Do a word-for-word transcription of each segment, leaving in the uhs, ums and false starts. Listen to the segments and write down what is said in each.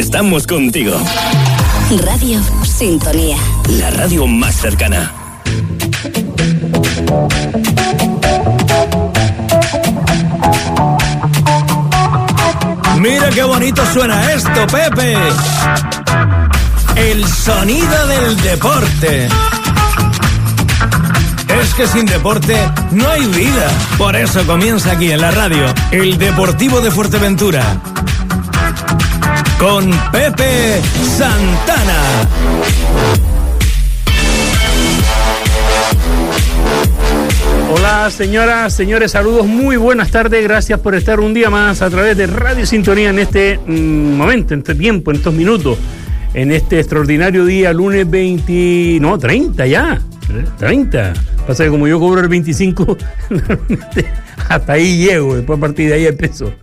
estamos contigo. Radio Sintonía. La radio más cercana. Mira qué bonito suena esto, Pepe. El sonido del deporte. Es que sin deporte no hay vida. Por eso comienza aquí en la radio el Deportivo de Fuerteventura con Pepe Santana. Hola señoras, señores, saludos, muy buenas tardes, gracias por estar un día más a través de Radio Sintonía en este mmm, momento, en este tiempo, en estos minutos, en este extraordinario día, lunes veinte, no, treinta ya, treinta. Pasa que como yo cobro el veinticinco, hasta ahí llego, después a partir de ahí empiezo.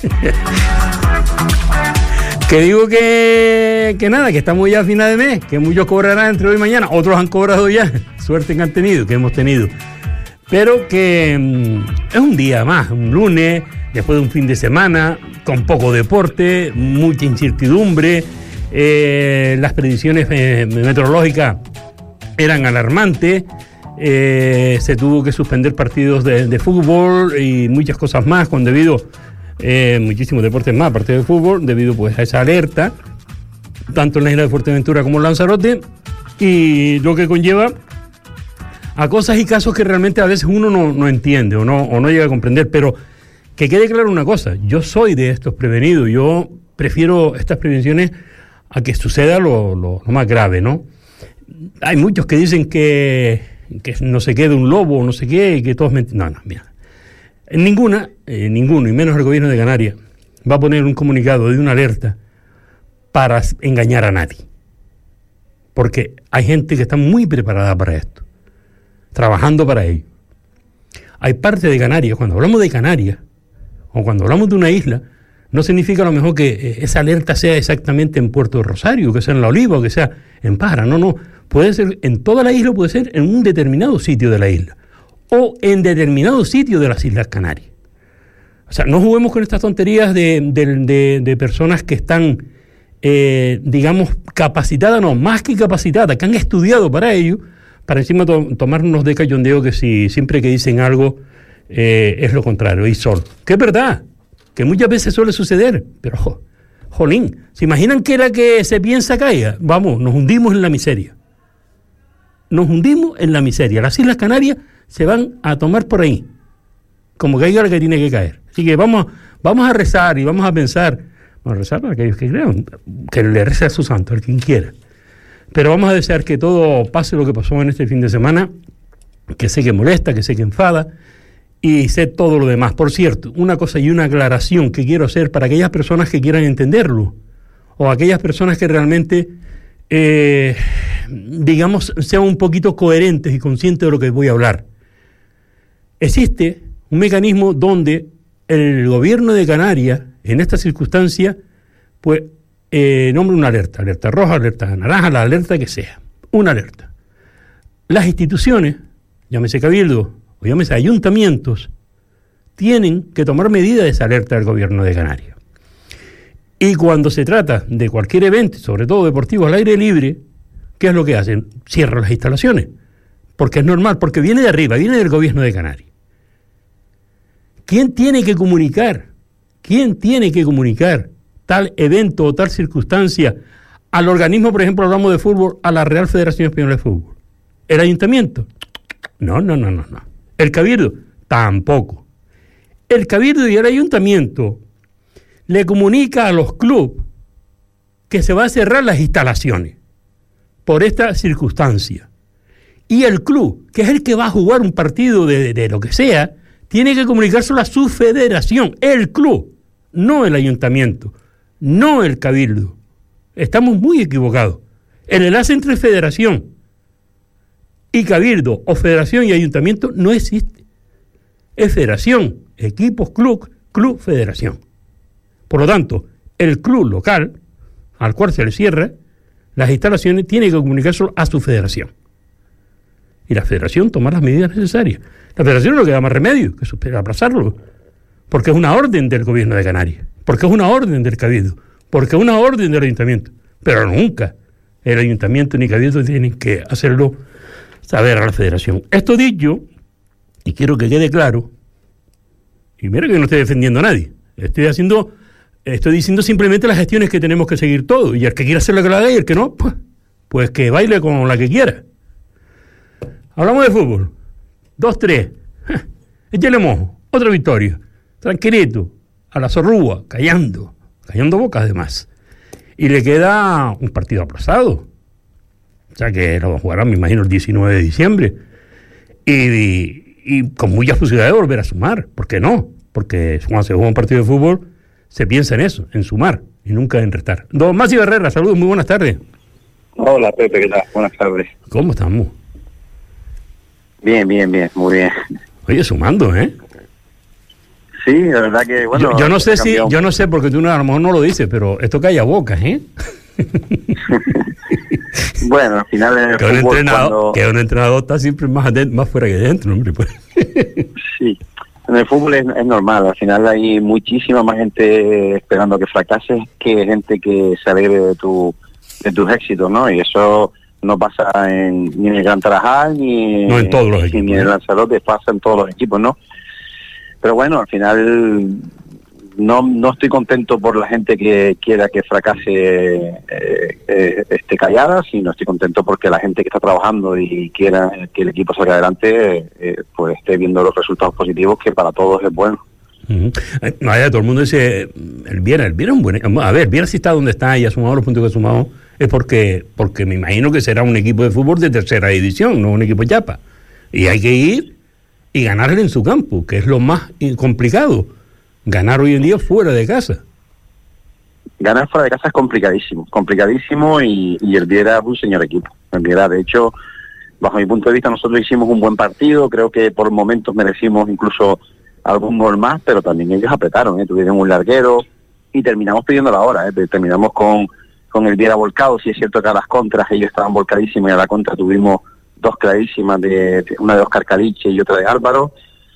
Que digo que, que nada, que estamos ya a final de mes, que muchos cobrarán entre hoy y mañana, otros han cobrado ya, suerte que han tenido, que hemos tenido. Pero que mmm, es un día más, un lunes, después de un fin de semana, con poco deporte, mucha incertidumbre, eh, las predicciones eh, meteorológicas eran alarmantes, eh, se tuvo que suspender partidos de, de fútbol y muchas cosas más, con debido, eh, muchísimos deportes más, aparte del fútbol, debido pues a esa alerta, tanto en la isla de Fuerteventura como en Lanzarote, y lo que conlleva a cosas y casos que realmente a veces uno no, no entiende o no, o no llega a comprender, pero que quede claro una cosa, yo soy de estos prevenidos, yo prefiero estas prevenciones a que suceda lo, lo, lo más grave, ¿no? Hay muchos que dicen que, que no se quede un lobo, no sé qué, y que todos menten. No, no, mira. En ninguna, eh, ninguno, y menos el gobierno de Canarias, va a poner un comunicado de una alerta para engañar a nadie. Porque hay gente que está muy preparada para esto, trabajando para ello. Hay parte de Canarias, cuando hablamos de Canarias, o cuando hablamos de una isla, no significa a lo mejor que esa alerta sea exactamente en Puerto Rosario, que sea en La Oliva, o que sea en Pájara, no, no. Puede ser en toda la isla, puede ser en un determinado sitio de la isla, o en determinado sitio de las Islas Canarias. O sea, no juguemos con estas tonterías de, de, de, de personas que están, eh, digamos, capacitadas, no, más que capacitadas, que han estudiado para ello, para encima to- tomarnos de cachondeo que si siempre que dicen algo eh, es lo contrario, y solo. Que es verdad, que muchas veces suele suceder, pero jo, jolín, ¿se imaginan que la que se piensa caiga? Vamos, nos hundimos en la miseria. Nos hundimos en la miseria. Las Islas Canarias se van a tomar por ahí, como caiga la que tiene que caer. Así que vamos, vamos a rezar y vamos a pensar, vamos a rezar para aquellos que crean, que le rece a su santo, al quien quiera. Pero vamos a desear que todo pase lo que pasó en este fin de semana, que sé que molesta, que sé que enfada, y sé todo lo demás. Por cierto, una cosa y una aclaración que quiero hacer para aquellas personas que quieran entenderlo, o aquellas personas que realmente, eh, digamos, sean un poquito coherentes y conscientes de lo que voy a hablar. Existe un mecanismo donde el gobierno de Canarias, en esta circunstancia, pues, eh, nombra una alerta, alerta roja, alerta naranja, la alerta que sea, una alerta. Las instituciones, llámese cabildo o llámese ayuntamientos, tienen que tomar medidas de esa alerta del gobierno de Canarias. Y cuando se trata de cualquier evento, sobre todo deportivo al aire libre, ¿qué es lo que hacen? Cierran las instalaciones, porque es normal, porque viene de arriba, viene del gobierno de Canarias. ¿Quién tiene que comunicar? ¿Quién tiene que comunicar tal evento o tal circunstancia al organismo, por ejemplo, hablamos de fútbol, a la Real Federación Española de Fútbol? ¿El ayuntamiento? No, no, no, no, no. ¿El cabildo? Tampoco. El cabildo y el ayuntamiento le comunica a los clubes que se va a cerrar las instalaciones por esta circunstancia. Y el club, que es el que va a jugar un partido de, de, de lo que sea, tiene que comunicárselo a su federación, el club, no el ayuntamiento, no el cabildo. Estamos muy equivocados. El enlace entre federación y cabildo, o federación y ayuntamiento, no existe. Es federación, equipos, club, club, federación. Por lo tanto, el club local, al cual se le cierra las instalaciones, tiene que comunicárselo a su federación. Y la federación toma las medidas necesarias. La federación no le queda más remedio que aplazarlo, porque es una orden del gobierno de Canarias, porque es una orden del cabildo, porque es una orden del ayuntamiento, pero nunca el ayuntamiento ni cabildo tienen que hacerlo saber a la federación. Esto dicho, y quiero que quede claro, y mira que no estoy defendiendo a nadie, estoy haciendo, estoy diciendo simplemente las gestiones que tenemos que seguir todos, y el que quiera hacer lo que lo haga y el que no, pues, pues que baile con la que quiera. Hablamos de fútbol, dos tres, échale mojo, otra victoria, tranquilito, a la zorrúa, callando, callando bocas además. Y le queda un partido aplazado. O sea que lo jugarán, me imagino, el diecinueve de diciembre. Y, y, y con muchas posibilidades de volver a sumar. ¿Por qué no? Porque cuando se juega un partido de fútbol, se piensa en eso, en sumar y nunca en restar. Don Masi Barrera, saludos, muy buenas tardes. Hola, Pepe, ¿qué tal? Buenas tardes. ¿Cómo estamos? Bien, bien, bien, muy bien. Oye, sumando, ¿eh? Sí, la verdad que, bueno... Yo, yo no sé si, yo no sé, porque tú no, a lo mejor no lo dices, pero esto calla bocas, ¿eh? Bueno, al final en el que un fútbol entrenador, cuando... que un entrenador está siempre más adentro, más fuera que dentro, hombre. Pues. Sí, en el fútbol es, es normal, al final hay muchísima más gente esperando que fracases que gente que se alegre de, tu, de tus éxitos, ¿no? Y eso no pasa en, ni en el Gran Tarajal, ni, no en todos los equipos, ni en el Lanzarote, pasa en todos los equipos, ¿no? Pero bueno, al final no no estoy contento por la gente que quiera que fracase eh, eh, esté callada, sino estoy contento porque la gente que está trabajando y quiera que el equipo salga adelante, eh, pues esté viendo los resultados positivos, que para todos es bueno. Uh-huh. Eh, todo el mundo dice, el Viera, el Viera es un buen... A ver, el Viera si está donde está y ha sumado los puntos que ha sumado, es porque porque me imagino que será un equipo de fútbol de tercera división, no un equipo chapa. Y hay que ir y ganarle en su campo, que es lo más complicado. Ganar hoy en día fuera de casa. Ganar fuera de casa es complicadísimo, complicadísimo y, y el Viera es un señor equipo. El Viera, de hecho, bajo mi punto de vista, nosotros hicimos un buen partido, creo que por momentos merecimos incluso algún gol más, pero también ellos apretaron, ¿eh? Tuvieron un larguero y terminamos pidiendo la hora, ¿eh? Terminamos con, con el Viera volcado. Sí es cierto que a las contras ellos estaban volcadísimos y a la contra tuvimos dos clarísimas, de, de una de Oscar Caliche y otra de Álvaro,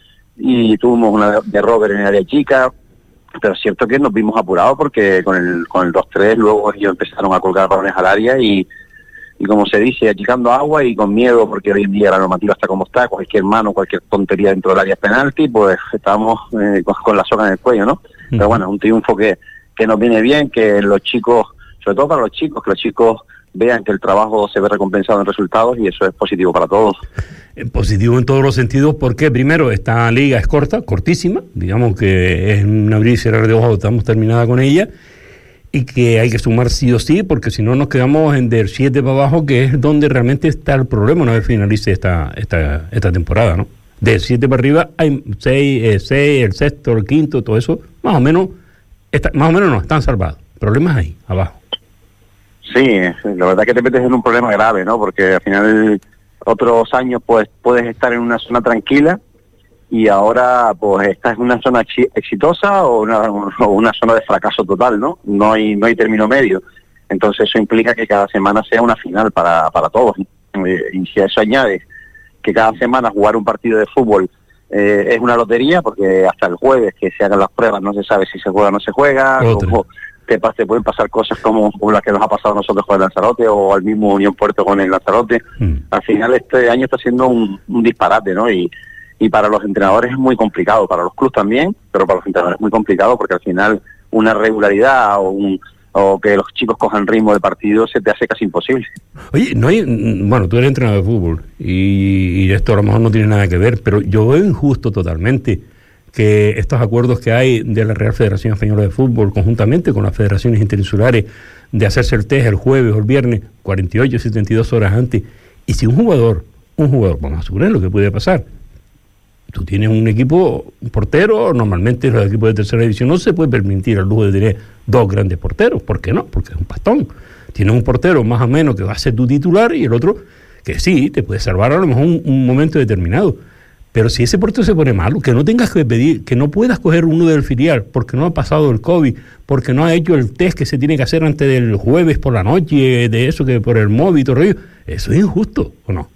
y tuvimos una de, de Robert en el área chica, pero es cierto que nos vimos apurados porque con el con el dos tres luego ellos empezaron a colgar balones al área y, y como se dice, achicando agua y con miedo, porque hoy en día la normativa está como está, cualquier mano, cualquier tontería dentro del área es penalti, pues estábamos eh, con, con la soga en el cuello, ¿no? Mm. Pero bueno, un triunfo que, que nos viene bien, que los chicos, sobre todo para los chicos, que los chicos vean que el trabajo se ve recompensado en resultados y eso es positivo para todos. Eh, positivo en todos los sentidos, porque primero esta liga es corta, cortísima, digamos que es un abrir y cerrar de ojos, estamos terminada con ella, y que hay que sumar sí o sí, porque si no nos quedamos en del siete para abajo, que es donde realmente está el problema una vez finalice esta esta esta temporada, ¿no? Del siete para arriba hay seis, el sexto, el quinto, todo eso, más o menos, está, más o menos no, están salvados. Problemas ahí, abajo. Sí, la verdad que te metes en un problema grave, ¿no? Porque al final otros años pues puedes estar en una zona tranquila y ahora pues estás en una zona chi- exitosa o una, o una zona de fracaso total, ¿no? No hay no hay término medio. Entonces eso implica que cada semana sea una final para, para todos. Y si a eso añades que cada semana jugar un partido de fútbol eh, es una lotería, porque hasta el jueves que se hagan las pruebas no se sabe si se juega o no se juega, o te, te pueden pasar cosas como, como las que nos ha pasado a nosotros con el Lanzarote o al mismo Unión Puerto con el Lanzarote. Mm. Al final este año está siendo un, un disparate, ¿no? Y, y para los entrenadores es muy complicado, para los clubes también, pero para los entrenadores es muy complicado porque al final una regularidad o un o que los chicos cojan ritmo de partido se te hace casi imposible. Oye, no hay, bueno, tú eres entrenador de fútbol y, y esto a lo mejor no tiene nada que ver, pero yo veo injusto totalmente que estos acuerdos que hay de la Real Federación Española de Fútbol conjuntamente con las federaciones interinsulares de hacerse el test el jueves o el viernes cuarenta y ocho, setenta y dos horas antes, y si un jugador, un jugador, vamos a suponer lo que puede pasar, tú tienes un equipo, un portero, normalmente los equipos de tercera división no se puede permitir el lujo de tener dos grandes porteros. ¿Por qué no? Porque es un pastón. Tienes un portero más o menos que va a ser tu titular y el otro que sí, te puede salvar a lo mejor un, un momento determinado. Pero si ese portero se pone malo, que no tengas que pedir, que no puedas coger uno del filial porque no ha pasado el COVID, porque no ha hecho el test que se tiene que hacer antes del jueves por la noche, de eso que por el móvil y todo el rollo, eso es injusto, ¿o no?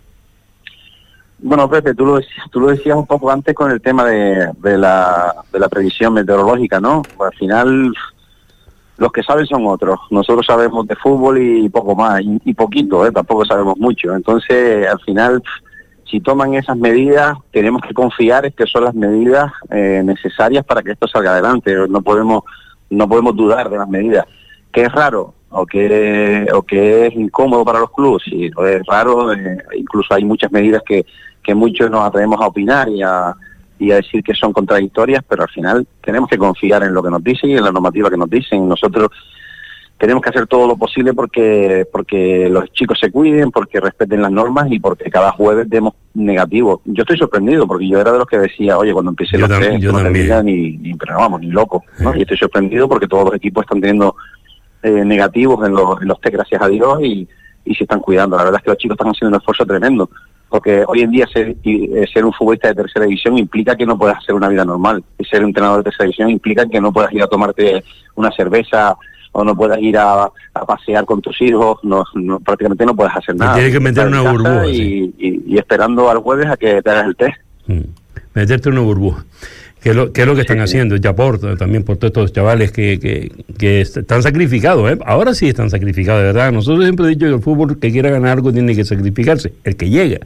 Bueno, Pepe, tú lo decías, tú lo decías un poco antes con el tema de, de la de la previsión meteorológica, ¿no? Al final los que saben son otros. Nosotros sabemos de fútbol y poco más, y, y poquito, ¿eh? Tampoco sabemos mucho. Entonces, al final, si toman esas medidas, tenemos que confiar en que son las medidas eh, necesarias para que esto salga adelante. No podemos no podemos dudar de las medidas. ¿Que es raro? ¿O que, o que es incómodo para los clubes? Sí, es raro. Eh, incluso hay muchas medidas que, que muchos nos atrevemos a opinar y a, y a decir que son contradictorias, pero al final tenemos que confiar en lo que nos dicen y en la normativa que nos dicen. Nosotros tenemos que hacer todo lo posible porque porque los chicos se cuiden, porque respeten las normas y porque cada jueves demos negativo. Yo estoy sorprendido porque yo era de los que decía, oye, cuando empiece los test, no termina ni, ni, pero vamos, ni loco, ¿no? Y estoy sorprendido porque todos los equipos están teniendo eh, negativos en los, en los test, gracias a Dios, y, y se están cuidando. La verdad es que los chicos están haciendo un esfuerzo tremendo, porque hoy en día ser, ser un futbolista de tercera división implica que no puedas hacer una vida normal, y ser un entrenador de tercera división implica que no puedas ir a tomarte una cerveza o no puedas ir a, a pasear con tus hijos, no, no, prácticamente no puedes hacer nada. Tienes que meter una burbuja. Y, sí. y, y esperando al jueves a que te hagas el test. Mm. Meterte una burbuja. ¿Qué es lo, qué es lo que están sí, haciendo? Ya por, también por todos estos chavales que, que, que están sacrificados, ¿eh? Ahora sí están sacrificados, de verdad. Nosotros siempre hemos dicho que el fútbol que quiera ganar algo tiene que sacrificarse, el que llega.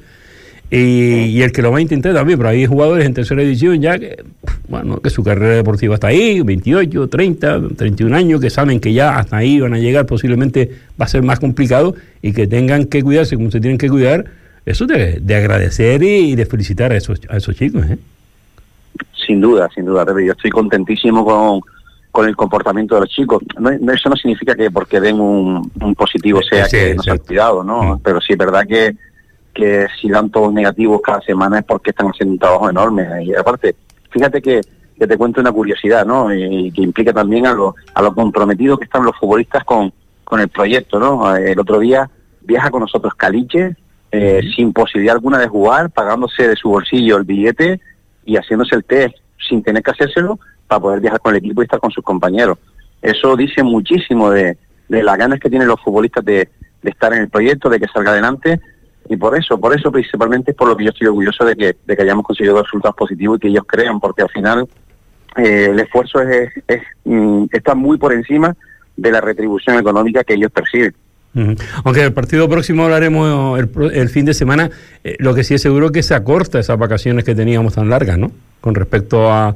Y, y el que lo va a intentar también, pero hay jugadores en tercera división ya que, bueno, que su carrera deportiva está ahí, veintiocho, treinta, treinta y un años, que saben que ya hasta ahí van a llegar, posiblemente va a ser más complicado y que tengan que cuidarse como se tienen que cuidar. Eso de, de agradecer y de felicitar a esos, a esos chicos, ¿eh? Sin duda, sin duda, Pepe. Yo estoy contentísimo con, con el comportamiento de los chicos. No, no, eso no significa que porque den un, un positivo sea sí, que no se han cuidado, ¿no? Mm. Pero sí es verdad que que si dan todos negativos cada semana es porque están haciendo un trabajo enorme. Y aparte, fíjate que, que te cuento una curiosidad, ¿no? Y, y que implica también a lo, a lo comprometidos que están los futbolistas con, con el proyecto, ¿no? El otro día viaja con nosotros Caliche, eh, uh-huh. sin posibilidad alguna de jugar, pagándose de su bolsillo el billete y haciéndose el test sin tener que hacérselo para poder viajar con el equipo y estar con sus compañeros. Eso dice muchísimo de, de las ganas que tienen los futbolistas de, de estar en el proyecto, de que salga adelante. Y por eso, por eso principalmente es por lo que yo estoy orgulloso de que, de que hayamos conseguido resultados positivos y que ellos crean, porque al final eh, el esfuerzo es, es, es mm, está muy por encima de la retribución económica que ellos perciben. Uh-huh. Aunque el partido próximo hablaremos el, el fin de semana, eh, lo que sí es seguro que se acorta esas vacaciones que teníamos tan largas, ¿no? Con respecto a,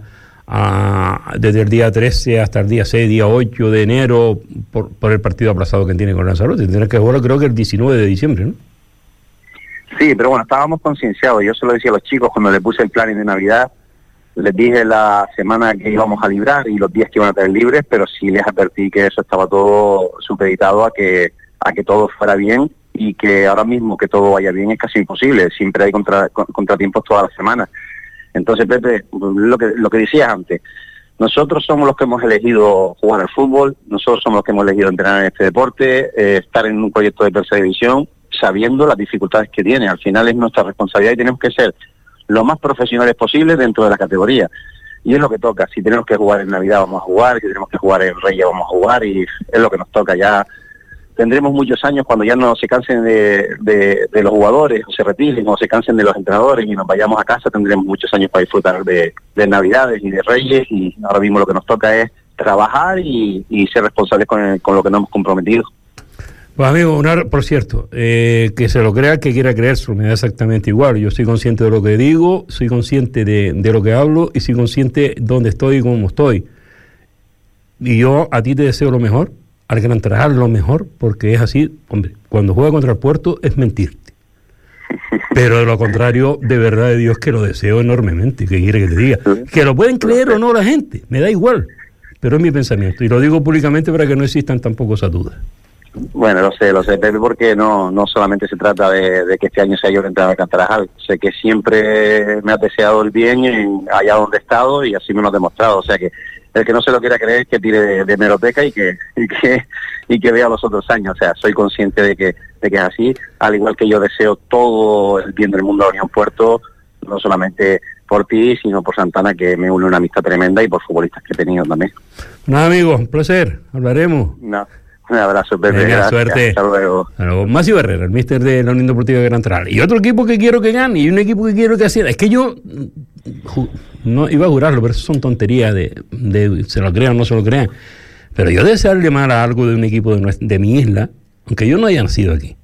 a desde el día trece hasta el día seis, día ocho de enero, por, por el partido aplazado que tiene con Lanzarote. Tendrá que jugar creo que el diecinueve de diciembre, ¿no? Sí, pero bueno, estábamos concienciados. Yo se lo decía a los chicos cuando les puse el planning de Navidad, les dije la semana que íbamos a librar y los días que iban a tener libres, pero sí les advertí que eso estaba todo supeditado a que a que todo fuera bien y que ahora mismo que todo vaya bien es casi imposible. Siempre hay contra, contratiempos todas las semanas. Entonces, Pepe, lo que lo que decías antes, nosotros somos los que hemos elegido jugar al fútbol, nosotros somos los que hemos elegido entrenar en este deporte, eh, estar en un proyecto de tercera división, sabiendo las dificultades que tiene. Al final es nuestra responsabilidad y tenemos que ser lo más profesionales posible dentro de la categoría. Y es lo que toca. Si tenemos que jugar en Navidad vamos a jugar, si tenemos que jugar en Reyes vamos a jugar y es lo que nos toca. Ya tendremos muchos años cuando ya no se cansen de, de, de los jugadores, o se retiren, o se cansen de los entrenadores y nos vayamos a casa, tendremos muchos años para disfrutar de, de Navidades y de Reyes, y ahora mismo lo que nos toca es trabajar y, y ser responsables con, el, con lo que nos hemos comprometido. Pues amigo, una, por cierto, eh, que se lo crea, que quiera creérselo, me da exactamente igual. Yo soy consciente de lo que digo, soy consciente de, de lo que hablo y soy consciente de dónde estoy y cómo estoy. Y yo a ti te deseo lo mejor, al Gran Tarajal lo mejor, porque es así. Hombre, cuando juega contra el Puerto es mentirte. Pero de lo contrario, de verdad de Dios que lo deseo enormemente. ¿Qué quiere que te diga? Que lo pueden creer o no la gente, me da igual. Pero es mi pensamiento y lo digo públicamente para que no existan tampoco esas dudas. Bueno, lo sé, lo sé, Pepe, porque no no solamente se trata de, de que este año sea yo el entrenador de Tarajal. Sé que siempre me ha deseado el bien en, allá donde he estado y así me lo ha demostrado. O sea que el que no se lo quiera creer es que tire de, de hemeroteca y que y que y que vea los otros años. O sea, soy consciente de que de que es así, al igual que yo deseo todo el bien del mundo a Unión Puerto, no solamente por ti, sino por Santana, que me une una amistad tremenda, y por futbolistas que he tenido también. Nada, amigo, un placer, hablaremos. No. Un abrazo, Pepe. Venga, gracias. Suerte. Hasta luego. Bueno, Máximo Herrera, el míster de la Unión Deportiva de Gran Tarajal. Y otro equipo que quiero que gane, y un equipo que quiero que ascienda. Es que yo ju, no iba a jurarlo, pero eso son tonterías de, de se lo crean o no se lo crean. Pero yo desearle mal a algo de un equipo de, nuestra, de mi isla, aunque yo no haya nacido aquí.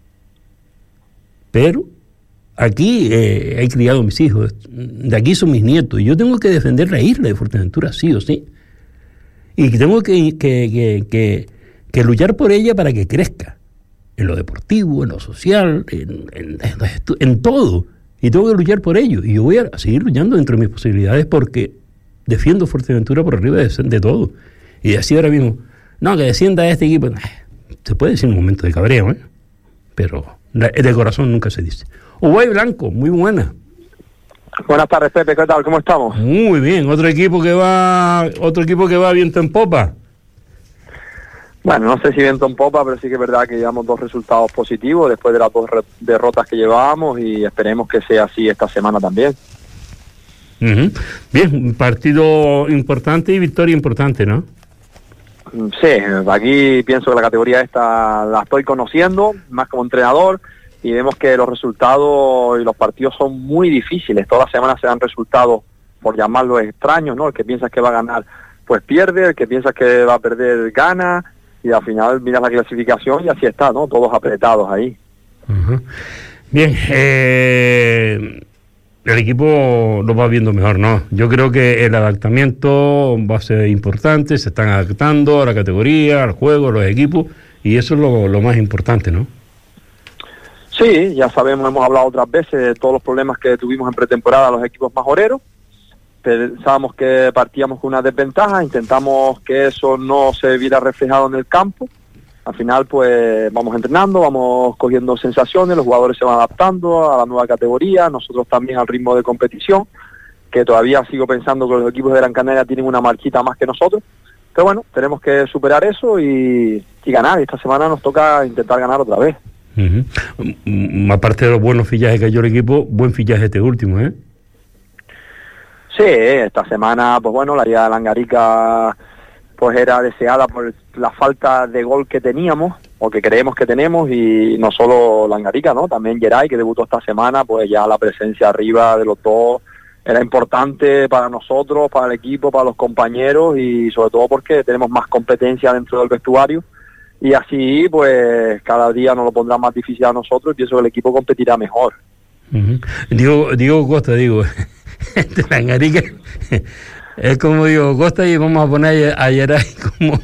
Pero aquí eh, he criado a mis hijos, de aquí son mis nietos, y yo tengo que defender la isla de Fuerteventura, sí o sí. Y tengo que, que, que, que, que luchar por ella para que crezca, en lo deportivo, en lo social, en, en, en, en todo. Y tengo que luchar por ello. Y yo voy a seguir luchando dentro de mis posibilidades porque defiendo Fuerteventura por arriba de, de todo. Y así ahora mismo, no, que descienda este equipo. Se puede decir un momento de cabreo, ¿eh? Pero de corazón nunca se dice. Uruguay Blanco, muy buena. Buenas tardes, Pepe, ¿qué tal? ¿Cómo estamos? Muy bien, otro equipo que va, otro equipo que va viento en popa. Bueno, no sé si viento en popa, pero sí que es verdad que llevamos dos resultados positivos después de las dos re- derrotas que llevábamos y esperemos que sea así esta semana también. Uh-huh. Bien, un partido importante y victoria importante, ¿no? Sí, aquí pienso que la categoría esta la estoy conociendo, más como entrenador, y vemos que los resultados y los partidos son muy difíciles. Todas las semanas se dan resultados, por llamarlos extraños, ¿no? El que piensa que va a ganar, pues pierde, el que piensa que va a perder, gana, y al final miras la clasificación y así está, ¿no? Todos apretados ahí. Uh-huh. Bien, eh, el equipo lo va viendo mejor, ¿no? Yo creo que el adaptamiento va a ser importante, se están adaptando a la categoría, al juego, a los equipos, y eso es lo, lo más importante, ¿no? Sí, ya sabemos, hemos hablado otras veces de todos los problemas que tuvimos en pretemporada los equipos majoreros. Pensábamos que partíamos con una desventaja, intentamos que eso no se viera reflejado en el campo. Al final, pues, vamos entrenando, vamos cogiendo sensaciones, los jugadores se van adaptando a la nueva categoría, nosotros también al ritmo de competición, que todavía sigo pensando que los equipos de Gran Canaria tienen una marquita más que nosotros. Pero bueno, tenemos que superar eso y, y ganar. Esta semana nos toca intentar ganar otra vez. Uh-huh. Aparte de los buenos fichajes que ha hecho el equipo, buen fichaje este último, ¿eh? Sí, esta semana, pues bueno, la llegada de Langarica pues era deseada por la falta de gol que teníamos, o que creemos que tenemos, y no solo Langarica, ¿no? También Geray, que debutó esta semana, pues ya la presencia arriba de los dos era importante para nosotros, para el equipo, para los compañeros, y sobre todo porque tenemos más competencia dentro del vestuario, y así, pues, cada día nos lo pondrá más difícil a nosotros, y pienso que el equipo competirá mejor. Uh-huh. Diego, Diego Costa, digo, este Langarica es como Diego Costa, y vamos a poner a Geray como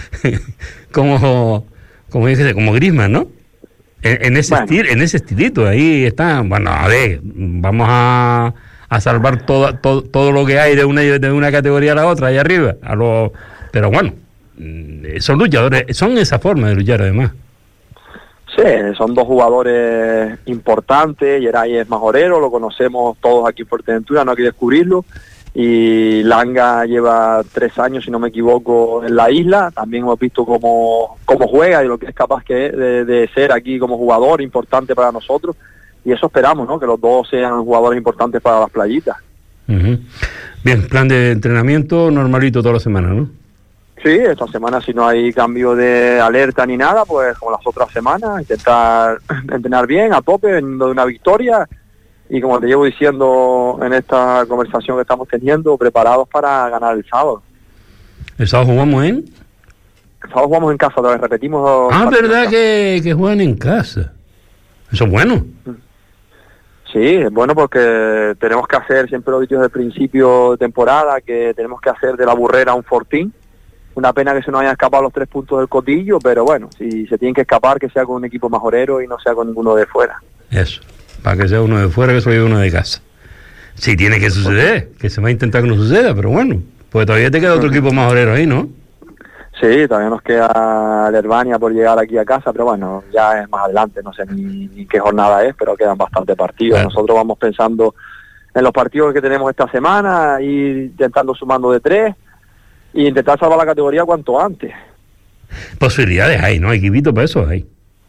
como como dije, como Griezmann, ¿no? En, en ese bueno. estil, en ese estilito, ahí está. Bueno, a ver, vamos a, a salvar todo, todo todo lo que hay de una de una categoría a la otra ahí arriba, a lo, pero bueno, son luchadores, son esa forma de luchar además. Sí, son dos jugadores importantes. Geray es majorero, lo conocemos todos aquí en Fuerteventura, no hay que descubrirlo. Y Langa lleva tres años, si no me equivoco, en la isla. También hemos visto cómo, cómo juega y lo que es capaz que de, de ser aquí como jugador importante para nosotros. Y eso esperamos, ¿no? Que los dos sean jugadores importantes para las playitas. Uh-huh. Bien, plan de entrenamiento normalito toda la semana, ¿no? Sí, esta semana si no hay cambio de alerta ni nada, pues como las otras semanas, intentar entrenar bien, a tope, veniendo de una victoria, y como te llevo diciendo en esta conversación que estamos teniendo, preparados para ganar el sábado. ¿El sábado jugamos en? El sábado jugamos en casa, otra vez repetimos. Ah, verdad que, que juegan en casa. Eso es bueno. Sí, es bueno porque tenemos que hacer, siempre lo he dicho desde el principio de temporada, que tenemos que hacer de la Burrera un fortín. Una pena que se nos hayan escapado los tres puntos del Cotillo, pero bueno, si se tienen que escapar, que sea con un equipo majorero y no sea con ninguno de fuera. Eso, para que sea uno de fuera, que se lo lleve uno de casa. Sí, tiene que suceder, que se va a intentar que no suceda, pero bueno, pues todavía te queda otro equipo majorero ahí, ¿no? Sí, todavía nos queda la Herbania por llegar aquí a casa, pero bueno, ya es más adelante, no sé ni, ni qué jornada es, pero quedan bastantes partidos. Claro. Nosotros vamos pensando en los partidos que tenemos esta semana, ir intentando sumando de tres, y intentar salvar la categoría cuanto antes. Posibilidades hay, ¿no? Equipito para eso hay.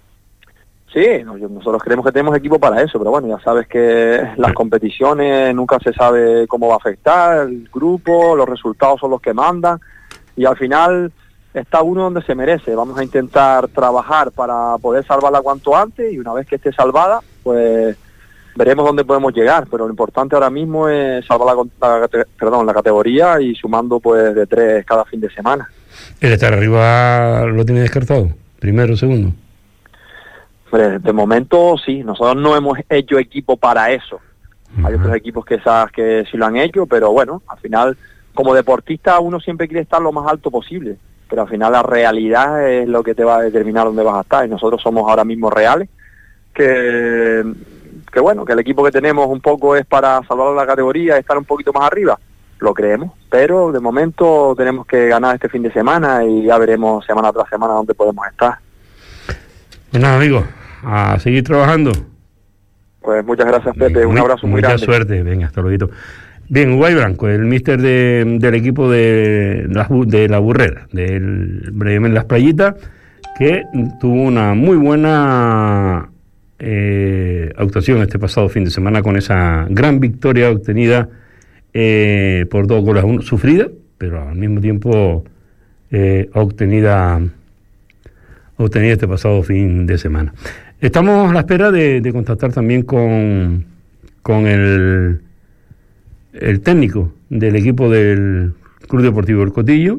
Sí, nosotros creemos que tenemos equipo para eso, pero bueno, ya sabes que las competiciones nunca se sabe cómo va a afectar, el grupo, los resultados son los que mandan, y al final está uno donde se merece. Vamos a intentar trabajar para poder salvarla cuanto antes, y una vez que esté salvada, pues veremos dónde podemos llegar, pero lo importante ahora mismo es salvar la, la, perdón, la categoría y sumando pues de tres cada fin de semana. ¿El estar arriba lo tiene descartado? ¿Primero, segundo? Hombre, de momento sí, nosotros no hemos hecho equipo para eso. Uh-huh. Hay otros equipos que sabes que sí lo han hecho, pero bueno, al final, como deportista uno siempre quiere estar lo más alto posible, pero al final la realidad es lo que te va a determinar dónde vas a estar, y nosotros somos ahora mismo reales, que, que bueno, que el equipo que tenemos un poco es para salvar la categoría, estar un poquito más arriba, lo creemos, pero de momento tenemos que ganar este fin de semana y ya veremos semana tras semana dónde podemos estar. Pues nada, amigos, a seguir trabajando. Pues muchas gracias, Pepe, un muy, abrazo muy mucha grande. Mucha suerte, venga, hasta luego. Bien, Uruguay Branco, el míster de, del equipo de la, de la Burrera, del Bremen Las Playitas, que tuvo una muy buena eh, actuación este pasado fin de semana con esa gran victoria obtenida eh, por dos goles a uno, sufrida, pero al mismo tiempo eh, obtenida, obtenida este pasado fin de semana. Estamos a la espera de, de contactar también con, con el, el técnico del equipo del Club Deportivo El Cotillo,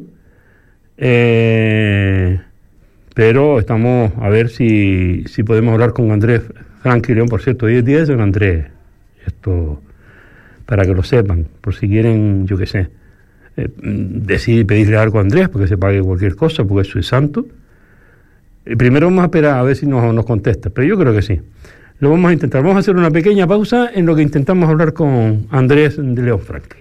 eh, pero estamos a ver si, si podemos hablar con Andrés Franqui León. Por cierto, hoy es día de San Andrés, esto para que lo sepan, por si quieren, yo qué sé, eh, decir pedirle algo a Andrés, porque se pague cualquier cosa, porque eso es santo. Primero vamos a esperar a ver si nos, nos contesta, pero yo creo que sí. Lo vamos a intentar. Vamos a hacer una pequeña pausa en lo que intentamos hablar con Andrés de León Franqui.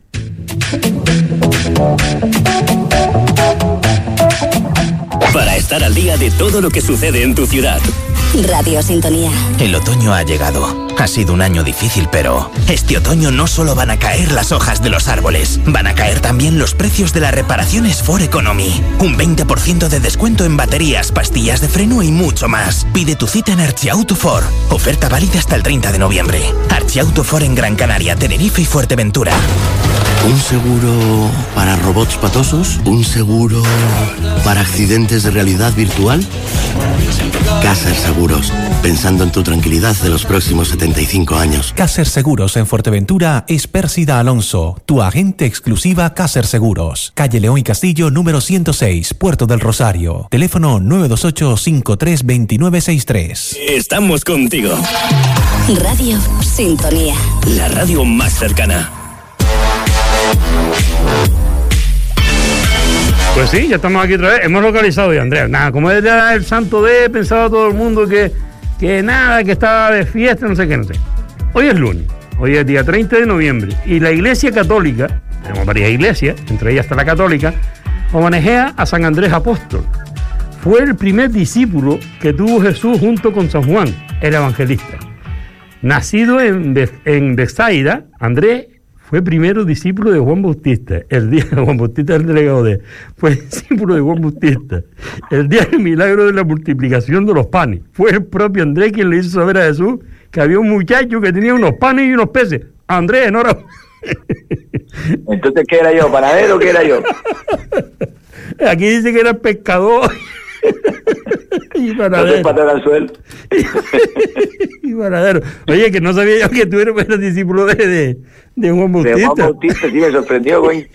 Para estar al día de todo lo que sucede en tu ciudad. Radio Sintonía. El otoño ha llegado. Ha sido un año difícil, pero este otoño no solo van a caer las hojas de los árboles, van a caer también los precios de las reparaciones For Economy. Un veinte por ciento de descuento en baterías, pastillas de freno y mucho más. Pide tu cita en Archiauto For. Oferta válida hasta el treinta de noviembre. Archiauto For en Gran Canaria, Tenerife y Fuerteventura. ¿Un seguro para robots patosos? ¿Un seguro para accidentes de realidad virtual? Caser Seguros, pensando en tu tranquilidad de los próximos setenta y cinco años. Caser Seguros en Fuerteventura es Pérsida Alonso, tu agente exclusiva Caser Seguros. Calle León y Castillo, número ciento seis, Puerto del Rosario. Teléfono nueve dos ocho, cinco tres dos nueve seis tres. Estamos contigo. Radio Sintonía. La radio más cercana. Pues sí, ya estamos aquí otra vez. Hemos localizado ya, Andrea. Nada, como era el santo de, pensaba todo el mundo que, que nada, que estaba de fiesta, no sé qué, no sé. Hoy es lunes, hoy es día treinta de noviembre, y la Iglesia Católica, tenemos varias iglesias, entre ellas está la católica, homenajea a San Andrés Apóstol. Fue el primer discípulo que tuvo Jesús junto con San Juan, el evangelista. Nacido en, Be- en Bethsaida, Andrés fue primero discípulo de Juan Bautista. El día de Juan Bautista, el delegado de fue discípulo de Juan Bautista. El día del milagro de la multiplicación de los panes. Fue el propio Andrés quien le hizo saber a Jesús que había un muchacho que tenía unos panes y unos peces. Andrés, enhorabuena. Entonces, ¿qué era yo? ¿Panadero o qué era yo? Aquí dice que era pescador. Y panadero. Patada al suelo. Y panadero. Oye, que no sabía yo que tú eres, eres discípulo de, de, de Juan Bautista. De Juan Bautista, sí, me sorprendió, güey.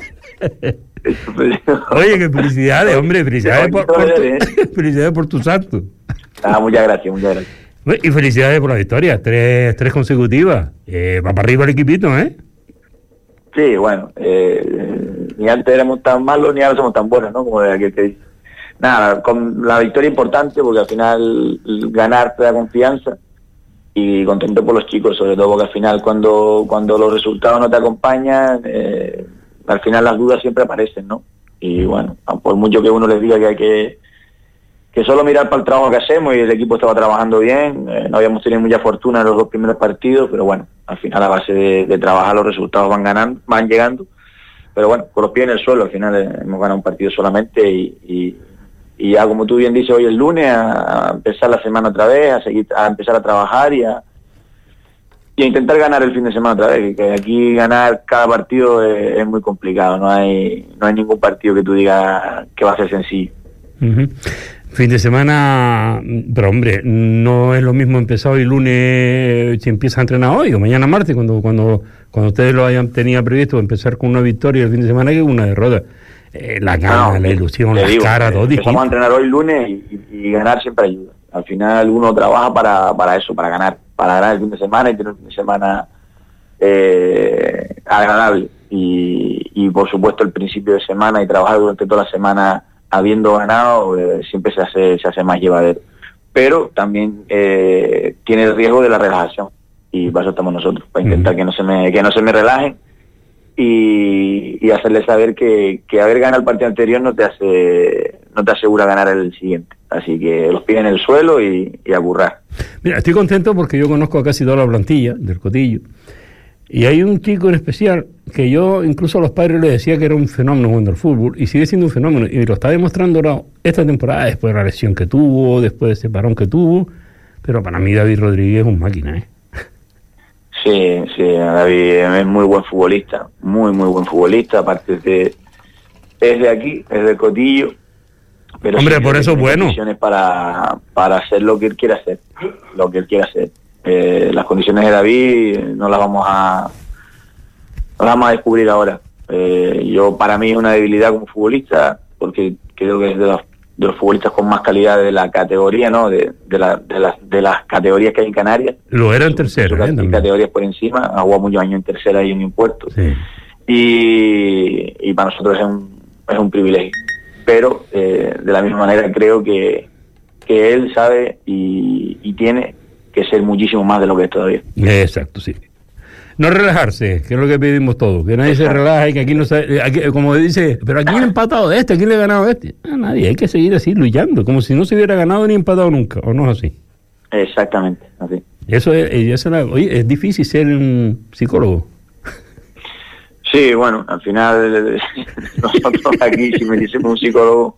Oye, que felicidades, hombre, felicidades por, por, tu, felicidades por tu santo. Ah, muchas gracias, muchas gracias. Y felicidades por la victoria, tres, tres consecutivas. Eh, va para arriba el equipito, ¿eh? Sí, bueno, eh, ni antes éramos tan malos ni ahora somos tan buenos, ¿no? Como de aquel que dice. Nada, con la victoria importante porque al final ganar te da confianza y contento por los chicos, sobre todo porque al final cuando cuando los resultados no te acompañan, eh, al final las dudas siempre aparecen, ¿no? Y bueno, por mucho que uno les diga que hay que que solo mirar para el trabajo que hacemos, y el equipo estaba trabajando bien, eh, no habíamos tenido mucha fortuna en los dos primeros partidos, pero bueno, al final a base de, de trabajar los resultados van ganando, van llegando, pero bueno, con los pies en el suelo, al final eh, hemos ganado un partido solamente y, y Y ya, como tú bien dices, hoy es lunes, a, a empezar la semana otra vez, a seguir, a empezar a trabajar y a, y a intentar ganar el fin de semana otra vez. Que aquí ganar cada partido es, es muy complicado, no hay no hay ningún partido que tú digas que va a ser sencillo. Uh-huh. Fin de semana, pero hombre, no es lo mismo empezar hoy lunes si empieza a entrenar hoy o mañana martes, cuando cuando cuando ustedes lo hayan tenido previsto empezar con una victoria el fin de semana que una derrota. eh, la gana, no, la ilusión, las digo, caras, todo distinto. Vamos a entrenar hoy lunes y, y, y ganar siempre ayuda. Al final uno trabaja para, para eso, para ganar, para ganar el fin de semana y tener un fin de semana eh, agradable. Y, y por supuesto el principio de semana y trabajar durante toda la semana habiendo ganado eh, siempre se hace, se hace más llevadero. Pero también eh, tiene el riesgo de la relajación. Y para eso estamos nosotros, para intentar uh-huh. que no se me que no se me relajen y, y hacerles saber que, que haber ganado el partido anterior no te hace no te asegura ganar el siguiente. Así que los piden en el suelo y, y a currar. Mira, estoy contento porque yo conozco a casi toda la plantilla del Cotillo y hay un chico en especial que yo incluso a los padres les decía que era un fenómeno jugando al fútbol y sigue siendo un fenómeno y lo está demostrando ahora esta temporada después de la lesión que tuvo, después de ese parón que tuvo, pero para mí David Rodríguez es un máquina, ¿eh? Sí, sí, David es muy buen futbolista, muy, muy buen futbolista, aparte de, es de aquí, es del Cotillo, pero hombre, sí, por eso es bueno. Condiciones para, para hacer lo que él quiera hacer, lo que él quiera hacer. Eh, las condiciones de David no las vamos a, no las vamos a descubrir ahora. Eh, yo, para mí es una debilidad como futbolista, porque creo que es de los, de los futbolistas con más calidad de la categoría, ¿no? De, de, la, de, las, de las categorías que hay en Canarias. Lo era en tercera, ¿eh? Categorías por encima, ha jugado muchos años en tercera y en impuestos. Sí. Y, y para nosotros es un, es un privilegio. Pero eh, de la misma manera creo que, que él sabe y, y tiene que ser muchísimo más de lo que es todavía. Exacto, sí. No relajarse, que es lo que pedimos todos, que nadie Exacto. se relaje, que aquí no se, aquí, como dice, pero ¿a quién ha empatado de este? ¿A quién le ha ganado de este? A nadie, hay que seguir así luchando, como si no se hubiera ganado ni empatado nunca, ¿o no es así? Exactamente, así. Eso es, eso es, oye, es difícil ser un psicólogo. Sí, bueno, al final nosotros aquí, si me dicemos un psicólogo,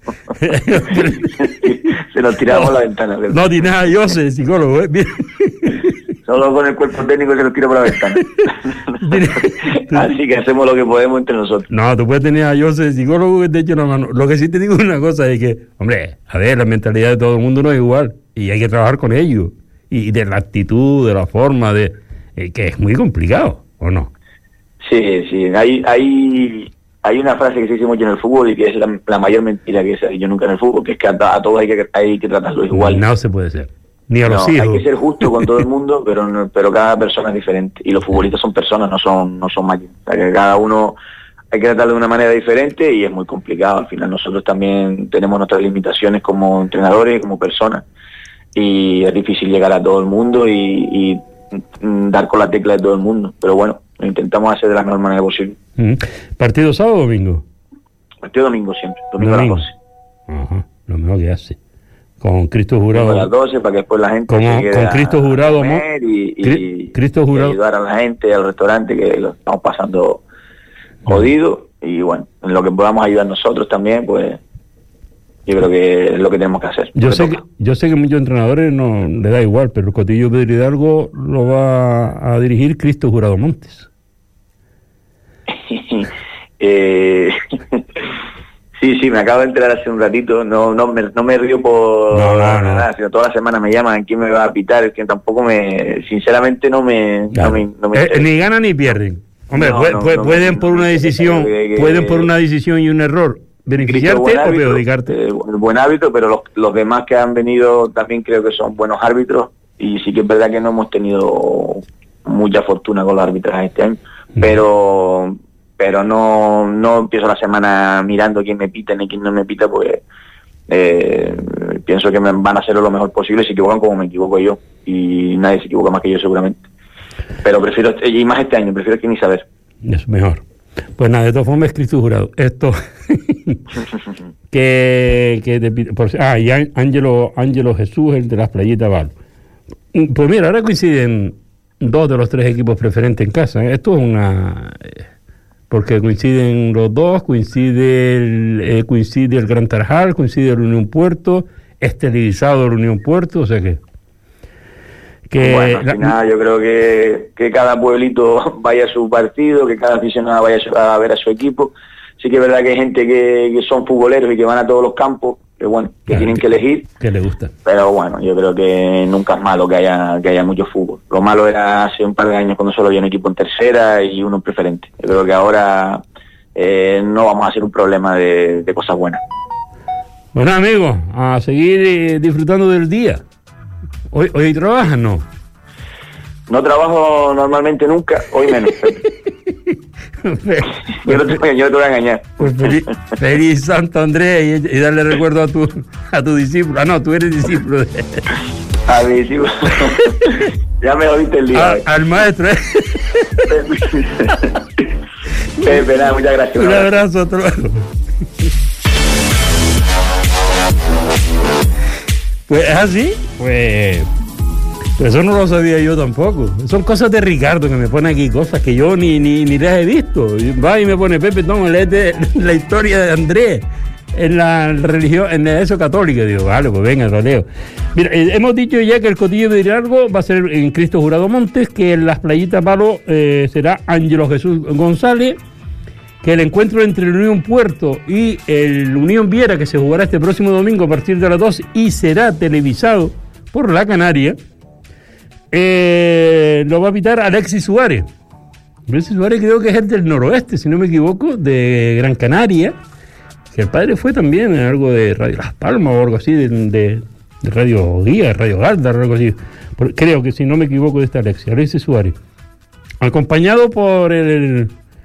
se nos tiramos no, la ventana. ¿Verdad? No tienes a Jose, psicólogo, ¿eh? Solo con el cuerpo técnico se lo tira por la ventana. Así que hacemos lo que podemos entre nosotros. No, tú puedes tener a Jose, psicólogo, que te eche una mano. Lo que sí te digo es una cosa, es que, hombre, a ver, la mentalidad de todo el mundo no es igual, y hay que trabajar con ellos, y de la actitud, de la forma, de eh, que es muy complicado, ¿o no? Sí, sí, hay, hay, hay una frase que se dice mucho en el fútbol y que es la, la mayor mentira que se yo nunca en el fútbol, que es que a, a todos hay que, hay que tratarlos igual. No se puede ser, ni a no, los hijos. Hay que ser justo con todo el mundo, pero no, pero cada persona es diferente y los futbolistas son personas, no son no son máquinas. O sea, que cada uno hay que tratarlo de una manera diferente y es muy complicado. Al final nosotros también tenemos nuestras limitaciones como entrenadores, como personas, y es difícil llegar a todo el mundo y, y dar con la tecla de todo el mundo, pero bueno, lo intentamos hacer de la mejor manera posible. Mm. ¿Partido sábado o domingo? Partido domingo siempre, domingo, domingo. a las doce. Ajá, lo mejor que hace. Con Cristo Jurado. A las doce para que después la gente como, se con Cristo Jurado, ¿no? y, y, Cristo Jurado. y ayudar a la gente, al restaurante que lo estamos pasando jodido uh-huh. y bueno, en lo que podamos ayudar nosotros también, pues yo creo que es lo que tenemos que hacer. Yo sé que, yo sé que muchos entrenadores no le da igual, pero el Cotillo Pedro Hidalgo lo va a dirigir Cristo Jurado Montes. eh, sí, sí, me acabo de enterar hace un ratito, no no me, no me río por no, no, nada, no. sino toda la semana me llaman, ¿quién me va a pitar? Es que tampoco me, sinceramente no me... Claro. No me, no me eh, ni ganan ni pierden. Hombre, no, puede, no, puede, no, pueden no, por una decisión, que, que, pueden por una decisión y un error beneficiarte o perjudicarte. Eh, buen árbitro, pero los, los demás que han venido también creo que son buenos árbitros y sí que es verdad que no hemos tenido mucha fortuna con los arbitrajes este año, mm. pero pero no no empiezo la semana mirando quién me pita ni quién no me pita, porque eh, pienso que me van a hacer lo mejor posible, se equivocan como me equivoco yo y nadie se equivoca más que yo seguramente, pero prefiero, y más este año, prefiero que ni saber. Es mejor. Pues nada, de todas formas es Cristo Jurado. Esto que, que te, por, ah, y Ángelo, Ángelo Jesús, el de las playitas Valo. Pues mira, ahora coinciden dos de los tres equipos preferentes en casa. ¿eh? Esto es una... Porque coinciden los dos, coincide el, eh, coincide el Gran Tarajal, coincide el Unión Puerto, es televisado el Unión Puerto, o sea que... Que bueno, al final la... yo creo que, que cada pueblito vaya a su partido, que cada aficionado vaya a, su, a ver a su equipo. Sí que es verdad que hay gente que, que son futboleros y que van a todos los campos, que bueno, que claro, tienen que, que elegir. Que le gusta. Pero bueno, yo creo que nunca es malo que haya que haya mucho fútbol. Lo malo era hace un par de años cuando solo había un equipo en tercera y uno en preferente. Yo creo que ahora eh, no vamos a ser un problema de, de cosas buenas. Bueno, amigos, a seguir eh, disfrutando del día. ¿Hoy, hoy trabajas, no? No trabajo normalmente nunca, hoy menos. yo, no te, yo no te voy a engañar. Pues feliz, feliz Santo Andrés y, y darle recuerdo a tu a tu discípulo. Ah, no, tú eres discípulo. De... A mi discípulo. Ya me jodiste el día. A, al maestro, ¿eh? Pepe, nada, muchas gracias. Un abrazo, hasta luego. Pues es así, pues... Eso no lo sabía yo tampoco. Son cosas de Ricardo que me pone aquí, cosas que yo ni, ni, ni las he visto. Va y me pone, Pepe, toma, léete la historia de Andrés en la religión, en eso católica. Digo, vale, pues venga, lo leo. Mira, eh, hemos dicho ya que el Cotillo de Hidalgo va a ser en Cristo Jurado Montes, que en las Playitas Palo eh, será Ángelo Jesús González, que el encuentro entre el Unión Puerto y el Unión Viera, que se jugará este próximo domingo a partir de las dos y será televisado por La Canaria, Eh, lo va a pitar Alexis Suárez. Alexis Suárez creo que es el del noroeste, si no me equivoco, de Gran Canaria, que el padre fue también en algo de Radio Las Palmas o algo así, de, de, de Radio Guía, de Radio Galdar o algo así. Por, creo que si no me equivoco de este Alexis, Alexis Suárez. Acompañado por el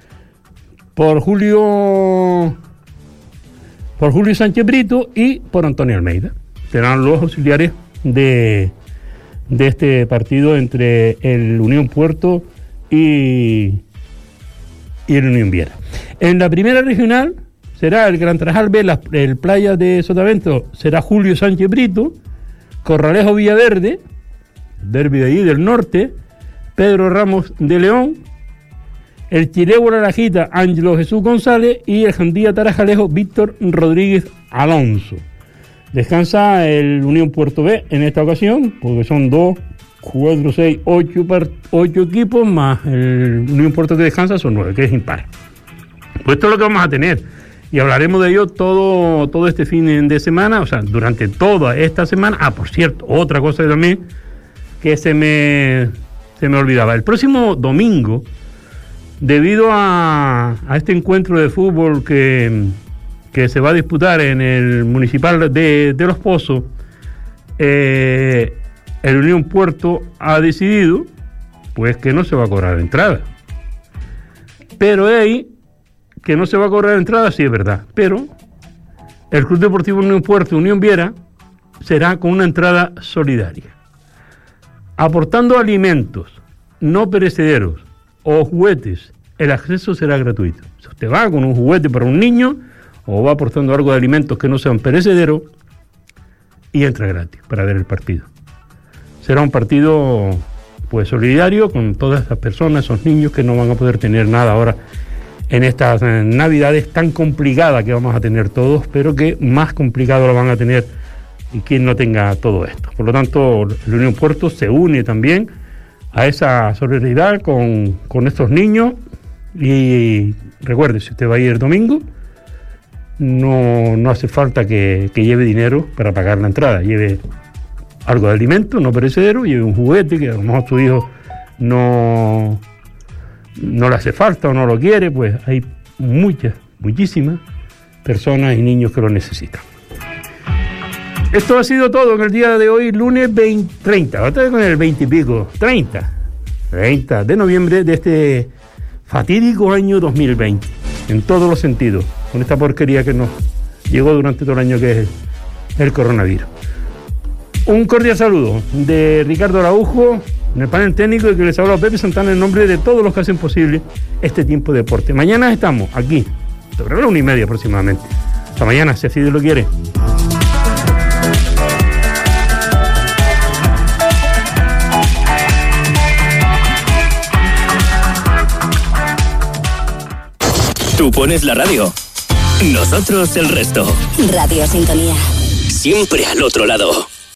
por Julio por Julio Sánchez Brito y por Antonio Almeida. Serán los auxiliares de de este partido entre el Unión Puerto y, y el Unión Viera. En la primera regional será el Gran Trajal B, la, el Playa de Sotavento será Julio Sánchez Brito, Corralejo Villaverde, derbi de allí del norte, Pedro Ramos de León, el Chirebo La Lajita, Ángelo Jesús González y el Jandía Tarajalejo, Víctor Rodríguez Alonso. Descansa el Unión Puerto B en esta ocasión, porque son dos, cuatro, seis, ocho, ocho equipos, más el Unión Puerto que descansa son nueve, que es impar. Pues esto es lo que vamos a tener, y hablaremos de ello todo, todo este fin de semana, o sea, durante toda esta semana. Ah, por cierto, otra cosa también que se me, se me olvidaba. El próximo domingo, debido a, a este encuentro de fútbol que... que se va a disputar en el municipal de, de Los Pozos, eh, el Unión Puerto ha decidido pues que no se va a cobrar entrada. Pero ahí, que no se va a cobrar entrada, sí es verdad, pero el Club Deportivo Unión Puerto, Unión Viera, será con una entrada solidaria. Aportando alimentos no perecederos o juguetes, el acceso será gratuito. Si usted va con un juguete para un niño, o va aportando algo de alimentos que no sean perecederos, y entra gratis para ver el partido. Será un partido pues solidario con todas esas personas, esos niños que no van a poder tener nada ahora en estas eh, navidades tan complicadas que vamos a tener todos, pero que más complicado lo van a tener y quien no tenga todo esto. Por lo tanto, el Unión Puerto se une también a esa solidaridad con, con estos niños, y recuerde, si usted va a ir el domingo, No, no hace falta que, que lleve dinero para pagar la entrada. Lleve algo de alimento no perecedero, lleve un juguete que a lo mejor su hijo no, no le hace falta o no lo quiere, pues hay muchas, muchísimas personas y niños que lo necesitan. Esto ha sido todo en el día de hoy, lunes veinte, treinta, ahora estoy con el veinte y pico, treinta, treinta de noviembre de este fatídico año dos mil veinte, en todos los sentidos, con esta porquería que nos llegó durante todo el año, que es el, el coronavirus. Un cordial saludo de Ricardo Araujo en el panel técnico, y que les habla Pepe Santana en nombre de todos los que hacen posible este tiempo de deporte. Mañana estamos aquí, sobre la una y media aproximadamente. Hasta mañana, si así Dios lo quiere. Tú pones la radio, nosotros el resto. Radio Sintonía. Siempre al otro lado.